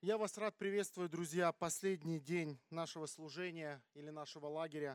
Я вас рад приветствовать, друзья, последний день нашего служения или нашего лагеря.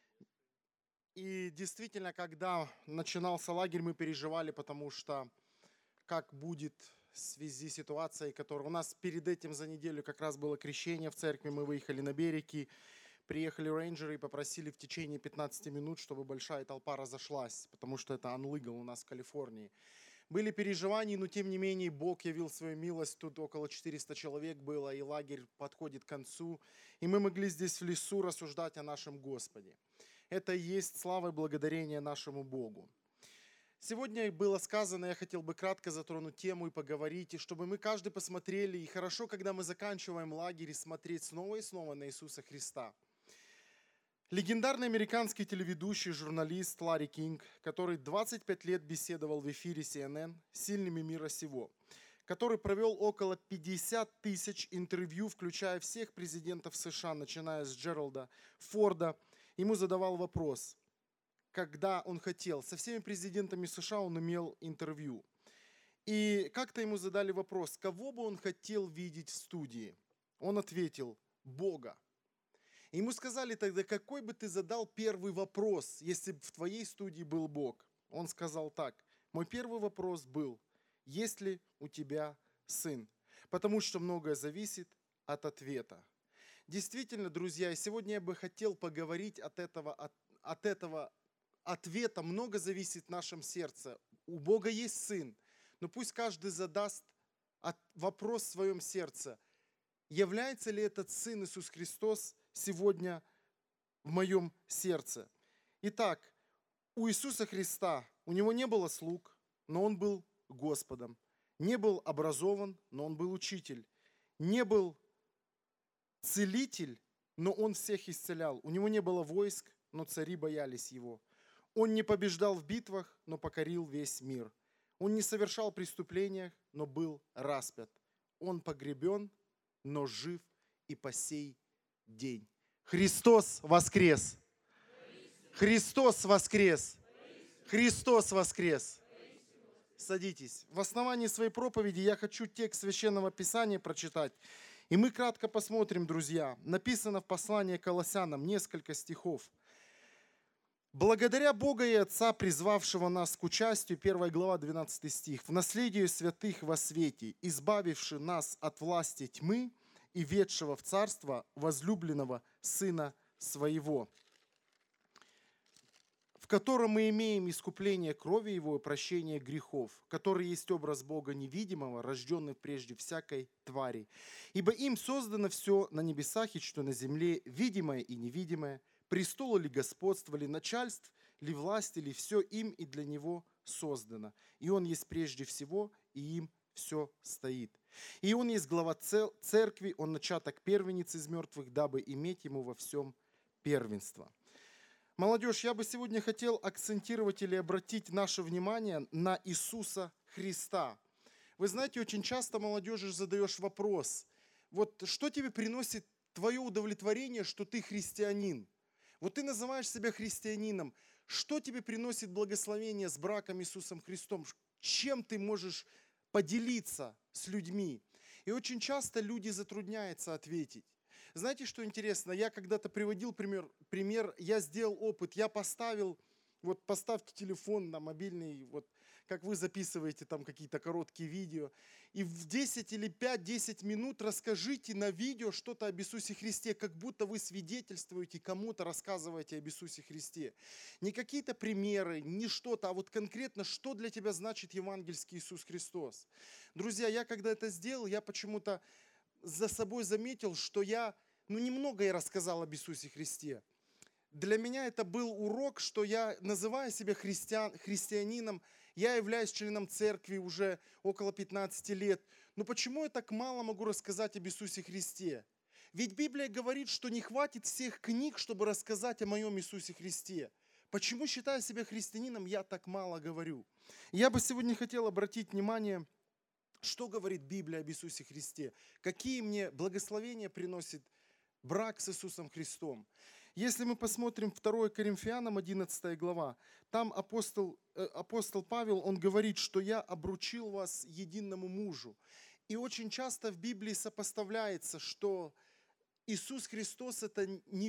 И действительно, когда начинался лагерь, мы переживали, потому что как будет в связи с ситуацией, которая у нас перед этим за неделю как раз было крещение в церкви, мы выехали на берег, и приехали рейнджеры и попросили в течение 15 минут, чтобы большая толпа разошлась, потому что это unlegal у нас в Калифорнии. Были переживания, но тем не менее Бог явил свою милость. Тут около 400 человек было, и лагерь подходит к концу. И мы могли здесь в лесу рассуждать о нашем Господе. Это и есть слава и благодарение нашему Богу. Сегодня было сказано, я хотел бы кратко затронуть тему и поговорить, и чтобы мы каждый посмотрели, и хорошо, когда мы заканчиваем лагерь, смотреть снова и снова на Иисуса Христа. Легендарный американский телеведущий, журналист Ларри Кинг, который 25 лет беседовал в эфире CNN с сильными мира сего, который провел около 50 тысяч интервью, включая всех президентов США, начиная с Джеральда Форда, ему задавал вопрос, когда он хотел. Со всеми президентами США он имел интервью. И как-то ему задали вопрос, кого бы он хотел видеть в студии. Он ответил, Бога. Ему сказали тогда, какой бы ты задал первый вопрос, если бы в твоей студии был Бог? Он сказал так, мой первый вопрос был, есть ли у тебя сын? Потому что многое зависит от ответа. Действительно, друзья, сегодня я бы хотел поговорить от этого ответа. Много зависит в нашем сердце. У Бога есть сын, но пусть каждый задаст вопрос в своем сердце. Является ли этот сын Иисус Христос сегодня в моем сердце? Итак, у Иисуса Христа, у него не было слуг, но он был Господом. Не был образован, но он был учитель. Не был целитель, но он всех исцелял. У него не было войск, но цари боялись его. Он не побеждал в битвах, но покорил весь мир. Он не совершал преступления, но был распят. Он погребен, но жив и по сей день. Христос воскрес! Христос воскрес! Христос воскрес! Садитесь. В основании своей проповеди я хочу текст Священного Писания прочитать. И мы кратко посмотрим, друзья. Написано в послании к Колоссянам несколько стихов. «Благодаря Бога и Отца, призвавшего нас к участию», 1 глава, 12 стих, «в наследие святых во свете, избавивши нас от власти тьмы и ведшего в царство возлюбленного Сына Своего, в котором мы имеем искупление крови Его и прощение грехов, который есть образ Бога невидимого, рожденный прежде всякой твари. Ибо им создано все на небесах и что на земле, видимое и невидимое, престолы ли господства ли начальств ли власти ли, все им и для Него создано. И Он есть прежде всего, и им все стоит. И Он есть глава церкви, Он начаток первенец из мертвых, дабы иметь Ему во всем первенство». Молодежь, я бы сегодня хотел акцентировать или обратить наше внимание на Иисуса Христа. Вы знаете, очень часто молодежи задаешь вопрос, вот что тебе приносит твое удовлетворение, что ты христианин? Вот ты называешь себя христианином, что тебе приносит благословение с браком Иисусом Христом? Чем ты можешь поделиться с людьми? И очень часто люди затрудняются ответить. Знаете, что интересно? Я когда-то приводил пример, я сделал опыт, я поставил, вот поставьте телефон на мобильный, вот как вы записываете там какие-то короткие видео, и в 10 или 5-10 минут расскажите на видео что-то об Иисусе Христе, как будто вы свидетельствуете, кому-то рассказываете об Иисусе Христе. Не какие-то примеры, не что-то, а вот конкретно, что для тебя значит евангельский Иисус Христос. Друзья, я когда это сделал, я почему-то за собой заметил, что немного я рассказал об Иисусе Христе. Для меня это был урок, что я, называя себя христианином, я являюсь членом церкви уже около 15 лет. Но почему я так мало могу рассказать об Иисусе Христе? Ведь Библия говорит, что не хватит всех книг, чтобы рассказать о моем Иисусе Христе. Почему, считая себя христианином, я так мало говорю? Я бы сегодня хотел обратить внимание, что говорит Библия об Иисусе Христе? Какие мне благословения приносит брак с Иисусом Христом? Если мы посмотрим 2 Коринфянам 11 глава, там апостол Павел, он говорит, что я обручил вас единому мужу. И очень часто в Библии сопоставляется, что Иисус Христос это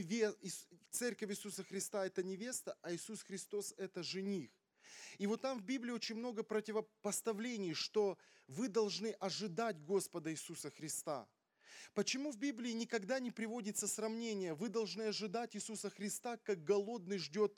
Церковь Иисуса Христа это невеста, а Иисус Христос это жених. И вот там в Библии очень много противопоставлений, что вы должны ожидать Господа Иисуса Христа. Почему в Библии никогда не приводится сравнение? Вы должны ожидать Иисуса Христа, как голодный ждет,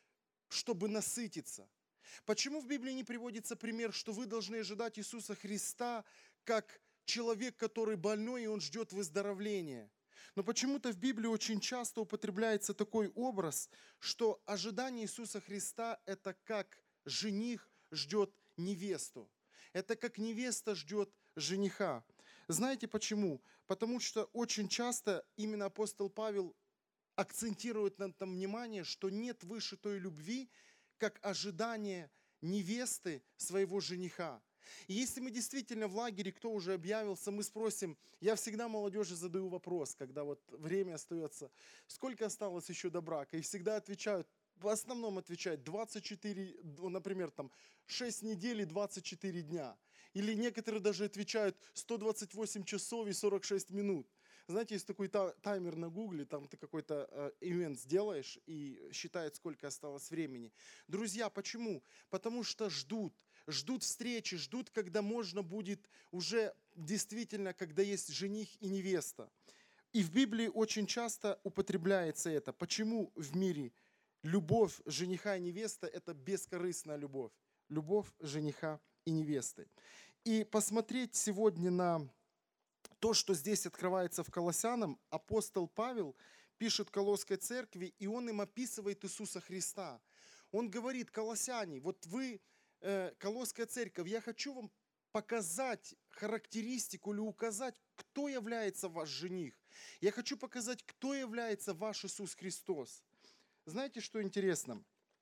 чтобы насытиться. Почему в Библии не приводится пример, что вы должны ожидать Иисуса Христа, как человек, который больной, и он ждет выздоровления? Но почему-то в Библии очень часто употребляется такой образ, что ожидание Иисуса Христа – это как жених ждет невесту. Это как невеста ждет жениха. Знаете почему? Потому что очень часто именно апостол Павел акцентирует на этом внимание, что нет выше той любви, как ожидание невесты своего жениха. И если мы действительно в лагере, кто уже объявился, мы спросим, я всегда молодежи задаю вопрос, когда вот время остается, сколько осталось еще до брака, и всегда отвечают, в основном отвечают 24, например, там 6 недель и 24 дня. Или некоторые даже отвечают 128 часов и 46 минут. Знаете, есть такой таймер на Гугле, там ты какой-то ивент сделаешь и считает, сколько осталось времени. Друзья, почему? Потому что ждут встречи, ждут, когда можно будет уже действительно, когда есть жених и невеста. И в Библии очень часто употребляется это. Почему в мире любовь жениха и невесты – это бескорыстная любовь? Любовь жениха и невесты. И посмотреть сегодня на то, что здесь открывается в Колоссянам, апостол Павел пишет Колосской церкви, и он им описывает Иисуса Христа. Он говорит, колоссяне, вот вы, Колосская церковь, я хочу вам показать характеристику или указать, кто является ваш жених. Я хочу показать, кто является ваш Иисус Христос. Знаете, что интересно?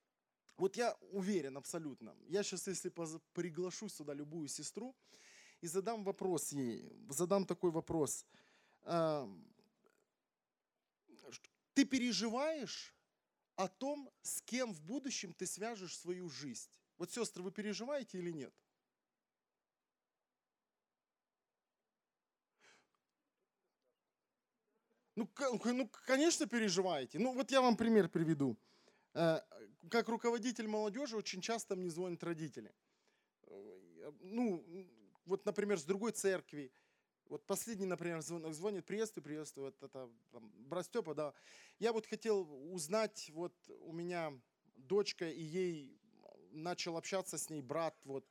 Вот я уверен абсолютно. Я сейчас, если приглашу сюда любую сестру и задам вопрос ей, задам такой вопрос. Ты переживаешь о том, с кем в будущем ты свяжешь свою жизнь? Вот, сестры, вы переживаете или нет? Ну, конечно, переживаете. Ну, вот я вам пример приведу. Как руководитель молодежи очень часто мне звонят родители. Ну, вот, например, с другой церкви. Вот последний, например, звонит, приветствую, вот это брат Степа, да. Я вот хотел узнать, вот у меня дочка, и ей начал общаться с ней брат, вот.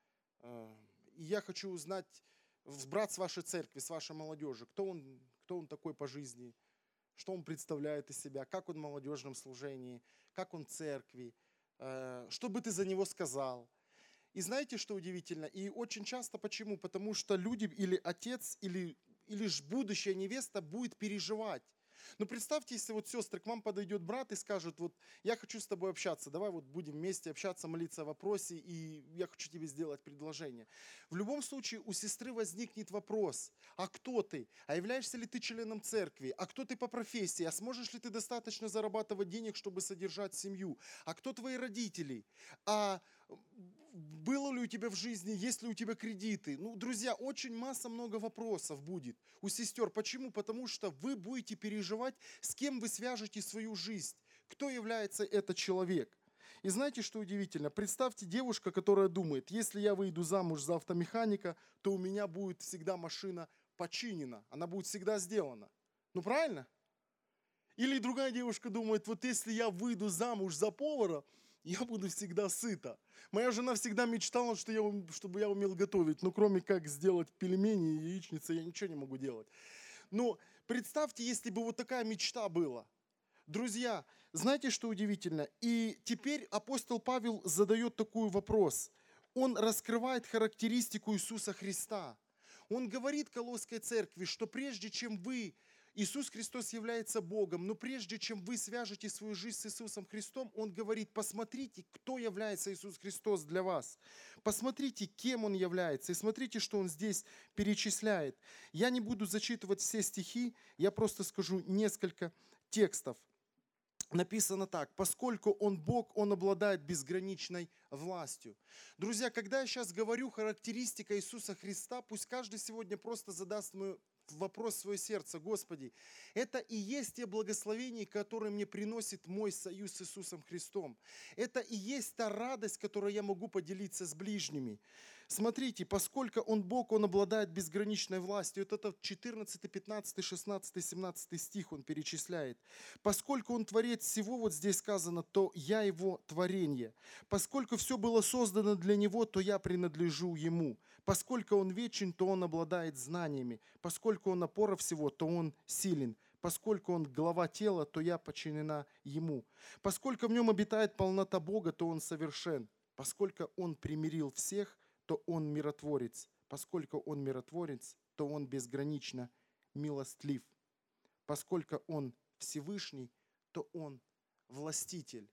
И я хочу узнать, брат с вашей церкви, с вашей молодежи, кто он такой по жизни, что он представляет из себя, как он в молодежном служении, как он в церкви, что бы ты за него сказал. И знаете, что удивительно? И очень часто почему? Потому что люди или отец, или ж будущая невеста будет переживать. Но представьте, если вот, сестры, к вам подойдет брат и скажет, вот я хочу с тобой общаться, давай вот будем вместе общаться, молиться о вопросе, и я хочу тебе сделать предложение. В любом случае у сестры возникнет вопрос, а кто ты? А являешься ли ты членом церкви? А кто ты по профессии? А сможешь ли ты достаточно зарабатывать денег, чтобы содержать семью? А кто твои родители? А было ли у тебя в жизни, есть ли у тебя кредиты? Ну, друзья, очень много вопросов будет у сестер. Почему? Потому что вы будете переживать, с кем вы свяжете свою жизнь. Кто является этот человек? И знаете, что удивительно? Представьте девушка, которая думает, если я выйду замуж за автомеханика, то у меня будет всегда машина починена, она будет всегда сделана. Ну, правильно? Или другая девушка думает, вот если я выйду замуж за повара, я буду всегда сыта. Моя жена всегда мечтала, чтобы я умел готовить. Но кроме как сделать пельмени и яичницы, я ничего не могу делать. Но представьте, если бы вот такая мечта была. Друзья, знаете, что удивительно? И теперь апостол Павел задает такой вопрос. Он раскрывает характеристику Иисуса Христа. Он говорит Колосской церкви, что прежде чем Иисус Христос является Богом, но прежде чем вы свяжете свою жизнь с Иисусом Христом, Он говорит, посмотрите, кто является Иисус Христос для вас. Посмотрите, кем Он является. И смотрите, что Он здесь перечисляет. Я не буду зачитывать все стихи, я просто скажу несколько текстов. написано так: поскольку Он Бог, Он обладает безграничной властью. Друзья, когда я сейчас говорю характеристика Иисуса Христа, пусть каждый сегодня просто задаст мой вопрос в свое сердце: Господи, это и есть те благословения, которые мне приносит мой союз с Иисусом Христом. Это и есть та радость, которой я могу поделиться с ближними. Смотрите, поскольку Он Бог, Он обладает безграничной властью. Это 14, 15, 16, 17 стих Он перечисляет. Поскольку Он творец всего, вот здесь сказано, то я Его творение. Поскольку все было создано для Него, то я принадлежу Ему. Поскольку Он вечен, то Он обладает знаниями. Поскольку Он опора всего, то Он силен. Поскольку Он глава тела, то я подчинена Ему. Поскольку в Нем обитает полнота Бога, то Он совершен. Поскольку Он примирил всех, то Он миротворец. Поскольку Он миротворец, то Он безгранично милостлив. Поскольку Он Всевышний, то Он властитель.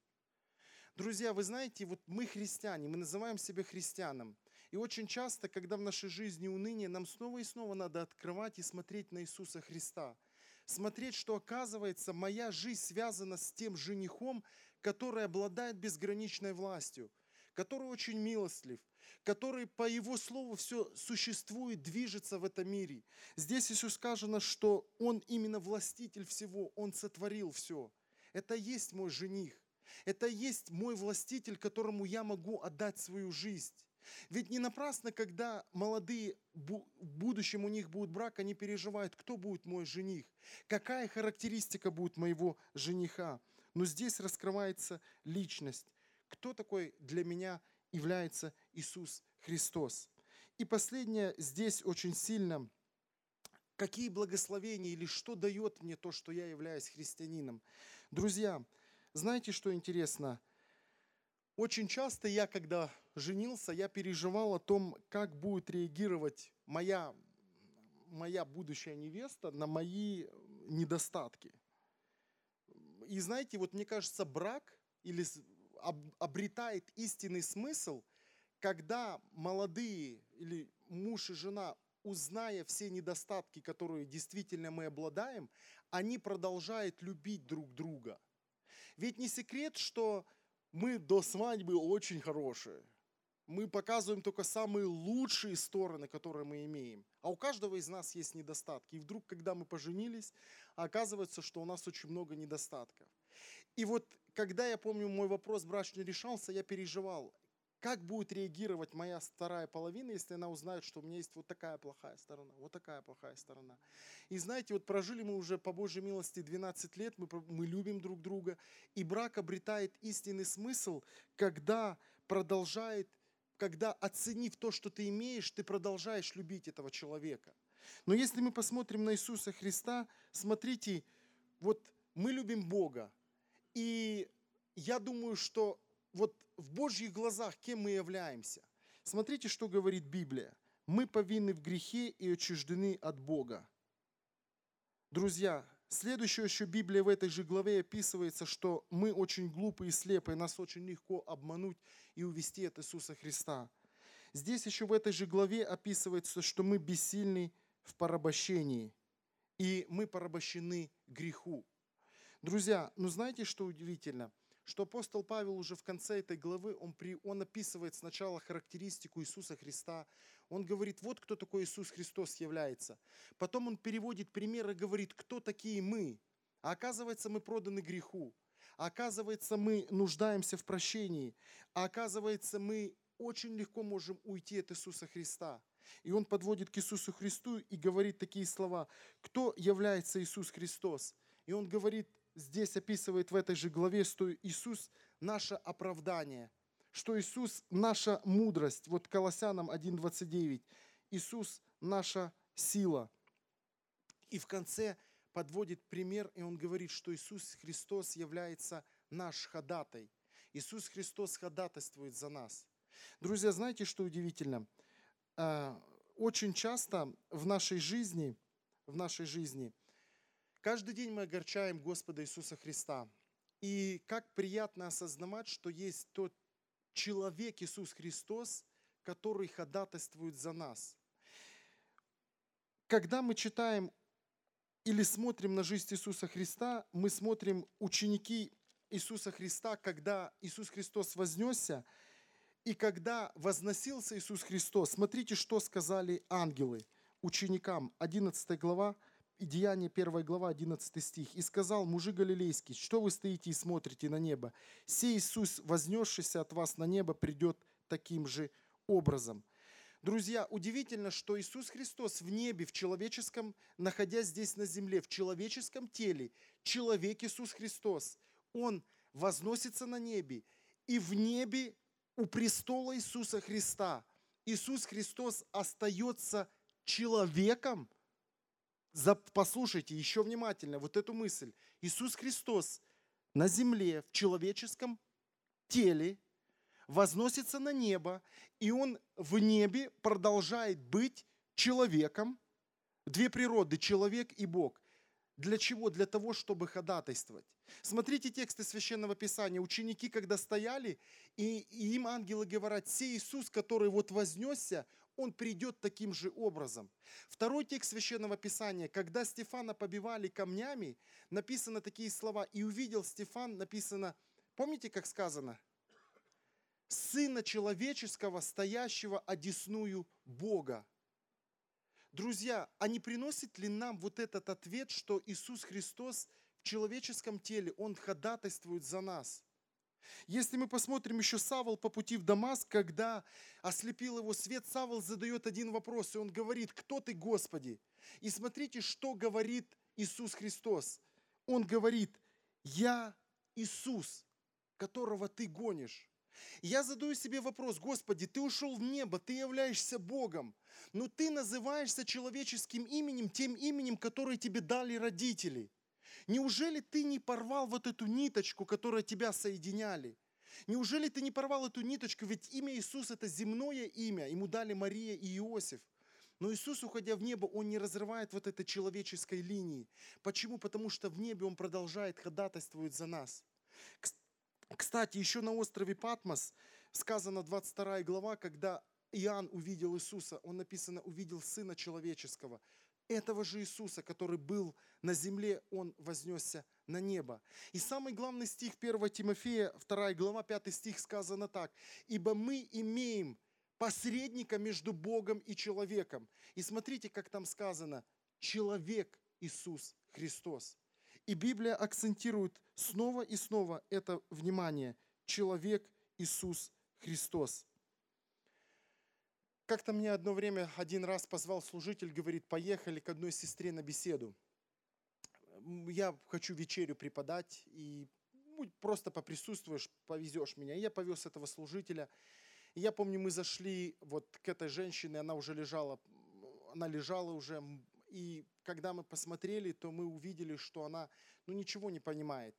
Друзья, вы знаете, вот мы христиане, мы называем себя христианом. И очень часто, когда в нашей жизни уныние, нам снова и снова надо открывать и смотреть на Иисуса Христа. Смотреть, что оказывается, моя жизнь связана с тем женихом, который обладает безграничной властью, который очень милостлив, который по Его слову все существует, движется в этом мире. Здесь Иисус сказано, что Он именно властитель всего, Он сотворил все. Это есть мой жених. Это есть мой властитель, которому я могу отдать свою жизнь. Ведь не напрасно, когда молодые, в будущем у них будет брак, они переживают, кто будет мой жених, какая характеристика будет моего жениха. Но здесь раскрывается личность. Кто такой для меня является Иисус Христос? И последнее, здесь очень сильно, какие благословения или что дает мне то, что я являюсь христианином. Друзья, знаете, что интересно? Очень часто я, когда женился, я переживал о том, как будет реагировать моя будущая невеста на мои недостатки. И знаете, вот мне кажется, брак или обретает истинный смысл, когда молодые или муж и жена, узная все недостатки, которые действительно мы обладаем, они продолжают любить друг друга. Ведь не секрет, что мы до свадьбы очень хорошие. Мы показываем только самые лучшие стороны, которые мы имеем. А у каждого из нас есть недостатки. И вдруг, когда мы поженились, оказывается, что у нас очень много недостатков. И вот, когда, я помню, мой вопрос брачный решался, я переживал, как будет реагировать моя вторая половина, если она узнает, что у меня есть вот такая плохая сторона, вот такая плохая сторона. И знаете, вот прожили мы уже по Божьей милости 12 лет, мы любим друг друга, и брак обретает истинный смысл, когда оценив то, что ты имеешь, ты продолжаешь любить этого человека. Но если мы посмотрим на Иисуса Христа, смотрите, вот мы любим Бога, и я думаю, что вот в Божьих глазах кем мы являемся? Смотрите, что говорит Библия. Мы повинны в грехе и отчуждены от Бога. Друзья, следующее еще Библия в этой же главе описывается, что мы очень глупые и слепые, нас очень легко обмануть и увести от Иисуса Христа. Здесь еще в этой же главе описывается, что мы бессильны в порабощении, и мы порабощены греху. Друзья, ну знаете, что удивительно? Что апостол Павел уже в конце этой главы, он описывает сначала характеристику Иисуса Христа. Он говорит, вот кто такой Иисус Христос является. Потом он переводит пример и говорит, кто такие мы. А оказывается, мы проданы греху. А оказывается, мы нуждаемся в прощении. А оказывается, мы очень легко можем уйти от Иисуса Христа. И он подводит к Иисусу Христу и говорит такие слова. Кто является Иисус Христос? И он говорит, здесь описывает в этой же главе, что Иисус – наше оправдание, что Иисус – наша мудрость. Вот Колоссянам 1:29. Иисус – наша сила. И в конце подводит пример, и он говорит, что Иисус Христос является наш ходатай. Иисус Христос ходатайствует за нас. Друзья, знаете, что удивительно? Очень часто в нашей жизни каждый день мы огорчаем Господа Иисуса Христа. И как приятно осознавать, что есть тот человек Иисус Христос, который ходатайствует за нас. Когда мы читаем или смотрим на жизнь Иисуса Христа, мы смотрим ученики Иисуса Христа, когда Иисус Христос вознесся, и когда возносился Иисус Христос, смотрите, что сказали ангелы ученикам, 11 глава, Деяние 1 глава, 11 стих. «И сказал: мужи галилейские, что вы стоите и смотрите на небо? Сей Иисус, вознесшийся от вас на небо, придет таким же образом». Друзья, удивительно, что Иисус Христос в небе, в человеческом, находясь здесь на земле, в человеческом теле, человек Иисус Христос, Он возносится на небе, и в небе у престола Иисуса Христа Иисус Христос остается человеком. Послушайте еще внимательно вот эту мысль. Иисус Христос на земле, в человеческом теле, возносится на небо, и Он в небе продолжает быть человеком. Две природы, человек и Бог. Для чего? Для того, чтобы ходатайствовать. Смотрите тексты Священного Писания. Ученики, когда стояли, и им ангелы говорят: сей Иисус, который вот вознесся, Он придет таким же образом. Второй текст Священного Писания. Когда Стефана побивали камнями, написано такие слова: и увидел Стефан, написано, помните, как сказано? Сына человеческого, стоящего одесную Бога. Друзья, а не приносит ли нам вот этот ответ, что Иисус Христос в человеческом теле, Он ходатайствует за нас? Если мы посмотрим еще Савл по пути в Дамаск, когда ослепил его свет, Савл задает один вопрос, и он говорит: кто ты, Господи? И смотрите, что говорит Иисус Христос. Он говорит: я Иисус, которого ты гонишь. Я задаю себе вопрос: Господи, ты ушел в небо, ты являешься Богом, но ты называешься человеческим именем, тем именем, которое тебе дали родители. Неужели ты не порвал вот эту ниточку, которая тебя соединяли? Неужели ты не порвал эту ниточку? Ведь имя Иисус — это земное имя, ему дали Мария и Иосиф. Но Иисус, уходя в небо, Он не разрывает вот этой человеческой линии. Почему? Потому что в небе Он продолжает ходатайствовать за нас. Кстати, еще на острове Патмос сказано 22 глава, когда Иоанн увидел Иисуса, он написано: увидел Сына Человеческого. Этого же Иисуса, который был на земле, Он вознесся на небо. И самый главный стих 1 Тимофея, 2 глава, 5 стих сказано так: «Ибо мы имеем посредника между Богом и человеком». И смотрите, как там сказано: человек Иисус Христос. И Библия акцентирует снова и снова это внимание. Человек Иисус Христос. Как-то мне одно время один раз позвал служитель, говорит: поехали к одной сестре на беседу. Я хочу вечерю преподать, и просто поприсутствуешь, повезешь меня. И я повез этого служителя. И я помню, мы зашли вот к этой женщине, она лежала уже. И когда мы посмотрели, то мы увидели, что она ничего не понимает.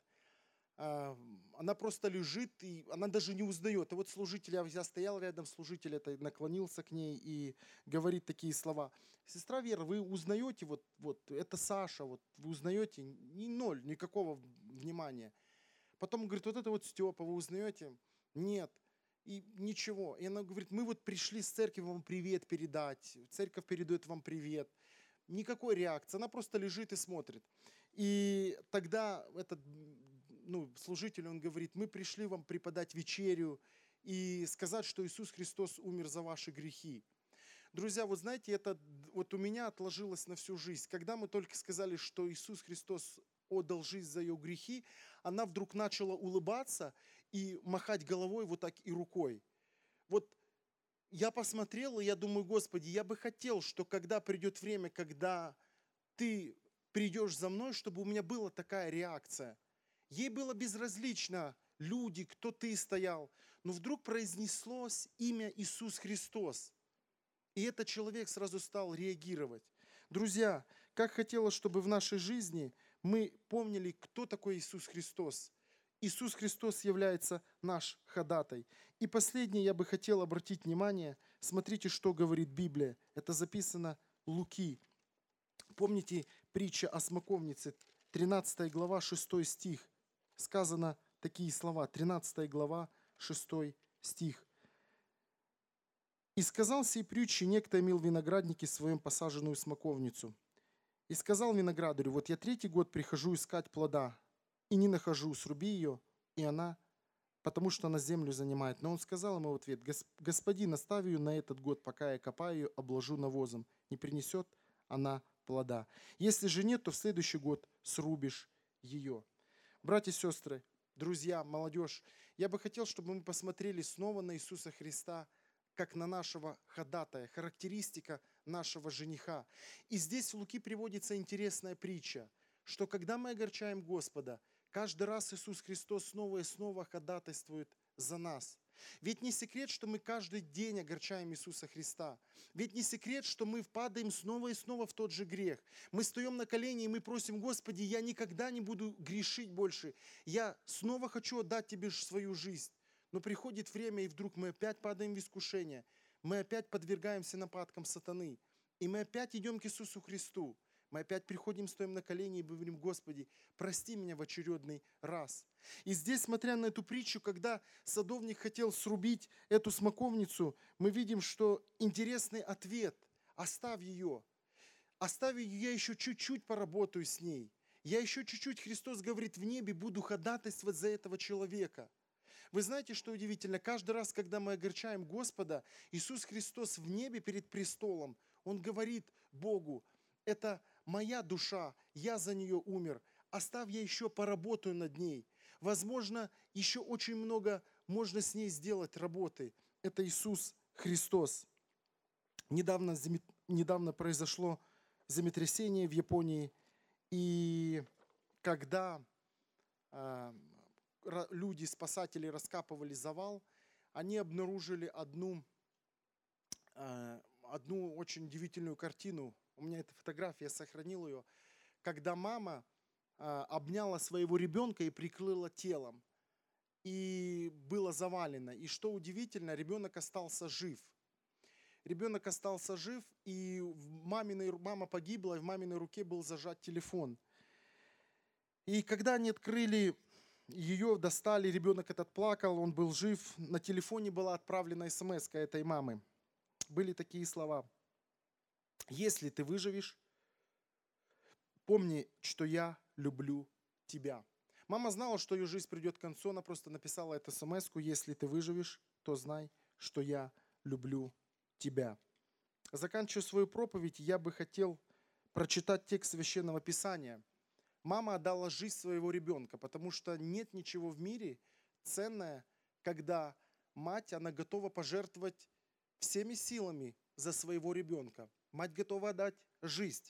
Она просто лежит, и она даже не узнает. И вот служитель, я стоял рядом, служитель наклонился к ней и говорит такие слова: сестра Вера, вы узнаете, вот это Саша, вот вы узнаете? Ноль, никакого внимания. Потом он говорит: вот это вот Степа, вы узнаете? Нет. И ничего. И она говорит: мы вот пришли с церкви вам привет передать. Церковь передает вам привет. Никакой реакции. Она просто лежит и смотрит. И тогда этот служитель, он говорит: мы пришли вам преподать вечерю и сказать, что Иисус Христос умер за ваши грехи. Друзья, вот знаете, это вот у меня отложилось на всю жизнь. Когда мы только сказали, что Иисус Христос отдал жизнь за ее грехи, она вдруг начала улыбаться и махать головой вот так и рукой. Вот я посмотрел, и я думаю: Господи, я бы хотел, что когда придет время, когда Ты придешь за мной, чтобы у меня была такая реакция. Ей было безразлично люди, кто ты стоял, но вдруг произнеслось имя Иисус Христос. И этот человек сразу стал реагировать. Друзья, как хотелось, чтобы в нашей жизни мы помнили, кто такой Иисус Христос. Иисус Христос является наш ходатай. И последнее я бы хотел обратить внимание. Смотрите, что говорит Библия. Это записано Луки. Помните притча о смоковнице, 13 глава, 6 стих. Сказано такие слова, 13 глава, 6 стих. «И сказал сей притчи: некто имел в винограднике своем посаженную смоковницу. И сказал виноградарю: вот я 3-й год прихожу искать плода, и не нахожу, сруби ее, и она, потому что она землю занимает. Но он сказал ему в ответ: Господин, оставь ее на этот год, пока я копаю ее, обложу навозом. Не принесет она плода. Если же нет, то в следующий год срубишь ее. Братья и сестры, друзья, молодежь, я бы хотел, чтобы мы посмотрели снова на Иисуса Христа, как на нашего ходатая, характеристика нашего жениха. И здесь в Луки приводится интересная притча, что когда мы огорчаем Господа, каждый раз Иисус Христос снова и снова ходатайствует за нас. Ведь не секрет, что мы каждый день огорчаем Иисуса Христа. Ведь не секрет, что мы впадаем снова и снова в тот же грех. Мы встаем на колени и мы просим: Господи, я никогда не буду грешить больше. Я снова хочу отдать Тебе свою жизнь. Но приходит время, и вдруг мы опять падаем в искушение. Мы опять подвергаемся нападкам сатаны. И мы опять идем к Иисусу Христу. Мы опять приходим, стоим на колени и говорим: Господи, прости меня в очередный раз. И здесь, смотря на эту притчу, когда садовник хотел срубить эту смоковницу, мы видим, что интересный ответ: оставь ее. Оставь ее, я еще чуть-чуть поработаю с ней. Я еще чуть-чуть, Христос говорит, в небе буду ходатайствовать за этого человека. Вы знаете, что удивительно? Каждый раз, когда мы огорчаем Господа, Иисус Христос в небе перед престолом, Он говорит Богу: это моя душа, я за нее умер, оставь, я еще поработаю над ней. Возможно, еще очень много можно с ней сделать работы. Это Иисус Христос. Недавно произошло землетрясение в Японии, и когда люди, спасатели, раскапывали завал, они обнаружили одну очень удивительную картину. У меня эта фотография, я сохранил ее. Когда мама обняла своего ребенка и прикрыла телом, и было завалено. И что удивительно, ребенок остался жив. Ребенок остался жив, и мама погибла, и в маминой руке был зажат телефон. И когда они открыли ее, достали, ребенок этот плакал, он был жив. На телефоне была отправлена смс этой мамы. Были такие слова: если ты выживешь, помни, что я люблю тебя. Мама знала, что ее жизнь придет к концу, она просто написала эту смс-ку: если ты выживешь, то знай, что я люблю тебя. Заканчивая свою проповедь, я бы хотел прочитать текст Священного Писания. Мама отдала жизнь своего ребенка, потому что нет ничего в мире ценное, когда мать, она готова пожертвовать всеми силами за своего ребенка. Мать готова отдать жизнь.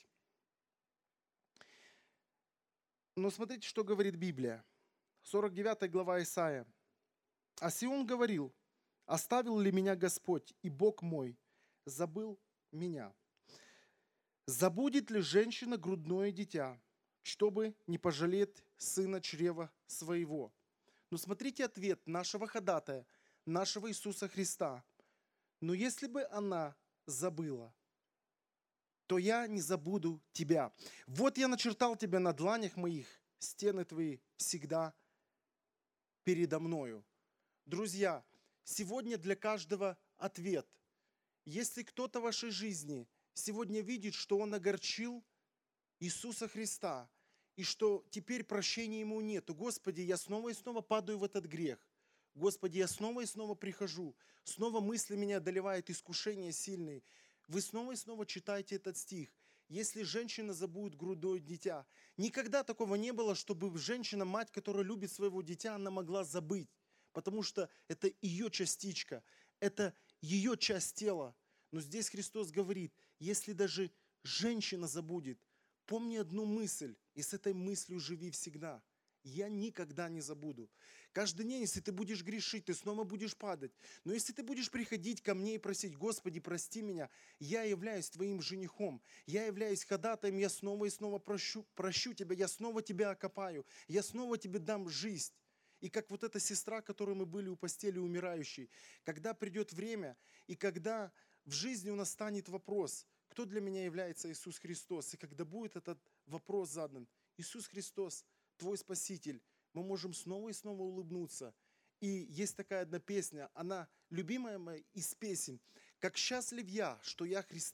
Но смотрите, что говорит Библия. 49 глава Исаия. «А Сион говорил: оставил ли меня Господь, и Бог мой забыл меня? Забудет ли женщина грудное дитя, чтобы не пожалеть сына чрева своего?» Но смотрите ответ нашего ходатая, нашего Иисуса Христа. «Но если бы она забыла, то я не забуду тебя. Вот я начертал тебя на дланях моих, стены твои всегда передо мною». Друзья, сегодня для каждого ответ. Если кто-то в вашей жизни сегодня видит, что он огорчил Иисуса Христа, и что теперь прощения ему нет, то, Господи, я снова и снова падаю в этот грех. Господи, я снова и снова прихожу, снова мысли меня одолевают, искушения сильные. Вы снова и снова читаете этот стих. Если женщина забудет грудное дитя. Никогда такого не было, чтобы женщина, мать, которая любит своего дитя, она могла забыть. Потому что это ее частичка, это ее часть тела. Но здесь Христос говорит: если даже женщина забудет, помни одну мысль, и с этой мыслью живи всегда. Я никогда не забуду. Каждый день, если ты будешь грешить, ты снова будешь падать. Но если ты будешь приходить ко мне и просить: Господи, прости меня, я являюсь твоим женихом, я являюсь ходатаем, я снова и снова прощу тебя, я снова тебя окопаю, я снова тебе дам жизнь. И как вот эта сестра, которой мы были у постели умирающей, когда придет время, и когда в жизни у нас станет вопрос: кто для меня является Иисус Христос? И когда будет этот вопрос задан: Иисус Христос, твой Спаситель, мы можем снова и снова улыбнуться. И есть такая одна песня, она любимая моя из песен: «Как счастлив я, что я Христа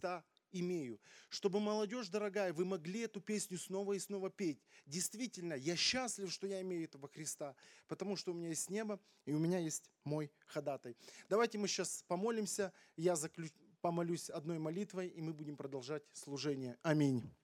имею. Чтобы, молодежь дорогая, вы могли эту песню снова и снова петь. Действительно, я счастлив, что я имею этого Христа, потому что у меня есть небо, и у меня есть мой ходатай. Давайте мы сейчас помолимся, я помолюсь одной молитвой, и мы будем продолжать служение. Аминь.